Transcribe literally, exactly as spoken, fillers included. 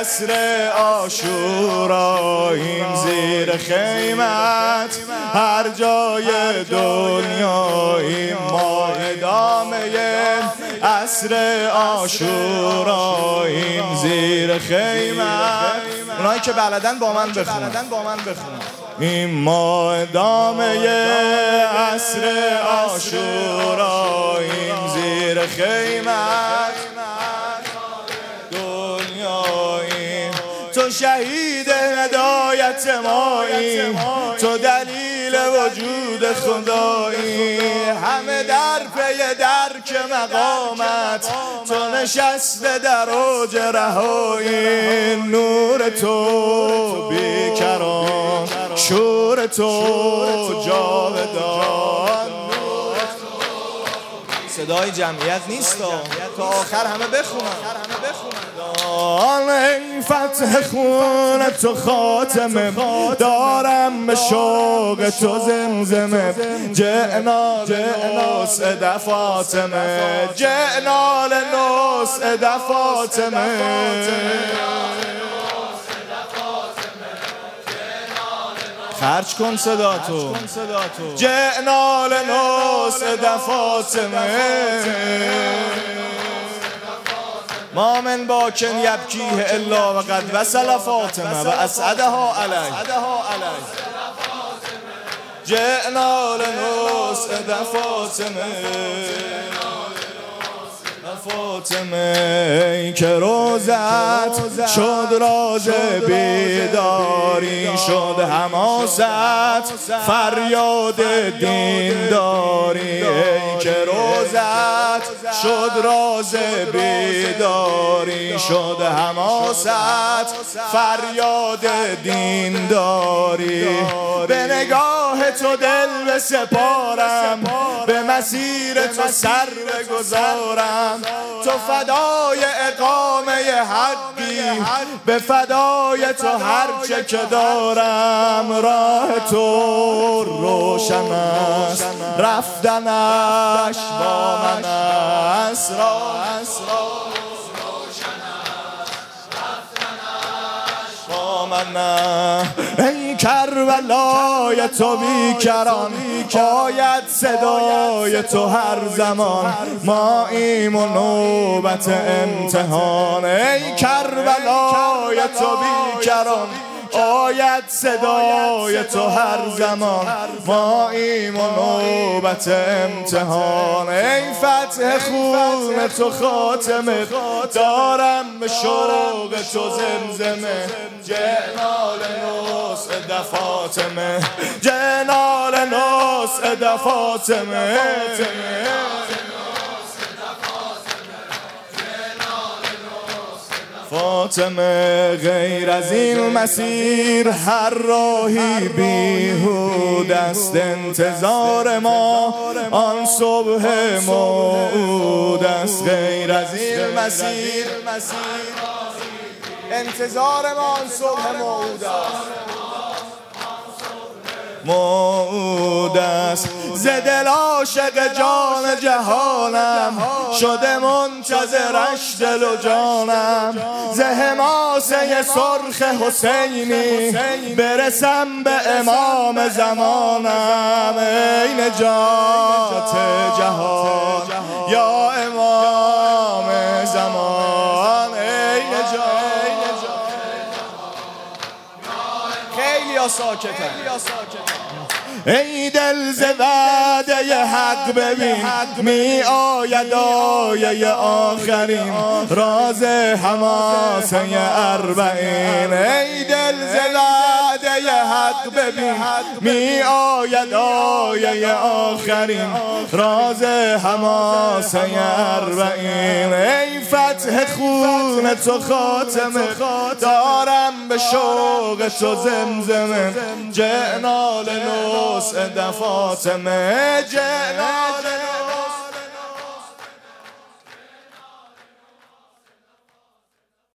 عصر عاشورا این زیر خیمت هر جای دنیا این ما ادامه عصر عاشورا این زیر خیمت. اونایی که بلدن با من بخونن این ما ادامه عصر عاشورا این زیر خیمت دنیاییم. تو شهید هدایت ماییم، تو دلیل وجود خدایی، همه در پی درک مقامت، تو نشسته در اوج رهایی. نور تو بیکران، شور تو جاودان. صدای جمعیت نیست تا آخر همه بخونن. ای فتح خون تو خاتمه، دارم به شوق تو زمزمه. جئنا لنسعد فاطمه، جئنا لنسعد فاطمه. خرج کن صدا تو. جئنا لنسعد فاطمه. ما من باکن یبکیه الا و قد وصل فاطمه و اسعدها علیه. جئنا لنسعد فاطمه. فاطمه ای که روزت شد راز بیداری، شد حماست فریاد دینداری. ای که روزت شد راز بیداری، شد حماست فریاد دینداری. به نگاه تو دل بسپارم، به مسیر تو سر بگذارم. تو فدای اقامه حقی، به فدای تو هرچه که دارم. راه تو روشن است، رفتنش با من است. ای کربلای تو بیکران، آید صدای تو هر زمان. ما ایم و نوبت امتحان. ای کربلای تو بیکران، آید صدای تو هر زمان. ما ایم و نوبت امتحان. ای فتح خون تو خاتمه، دارم به شوق تو زمزمه. جئنا لنسعد فاطمه، جئنا لنسعد فاطمه. فاطمه غیر از این مسیر هر راهی بیهوده است. انتظار ما آن صبح موعود است. غیر از این مسیر انتظار ما آن صبح موعود است. موعود است. ز دل عاشق جان جهانم، شده منتظرش دل و جانم. ز حماسه سرخ حسینی برسم به امام زمانم. ای نجات جهان یا امام زمان. ای نجات. خیلی ها ساکتن. ای دل ز وعده حق ببین، می آید آیه آخرین، راز حماسه اربعین. ای دل ز وعده حق ببین، می آید آیه آخرین، راز حماسه اربعین. ای فتح خون تو خاتمه، دارم به شوق تو زمزمه. جئنا لنسعد فاطمه، جئنا لنسعد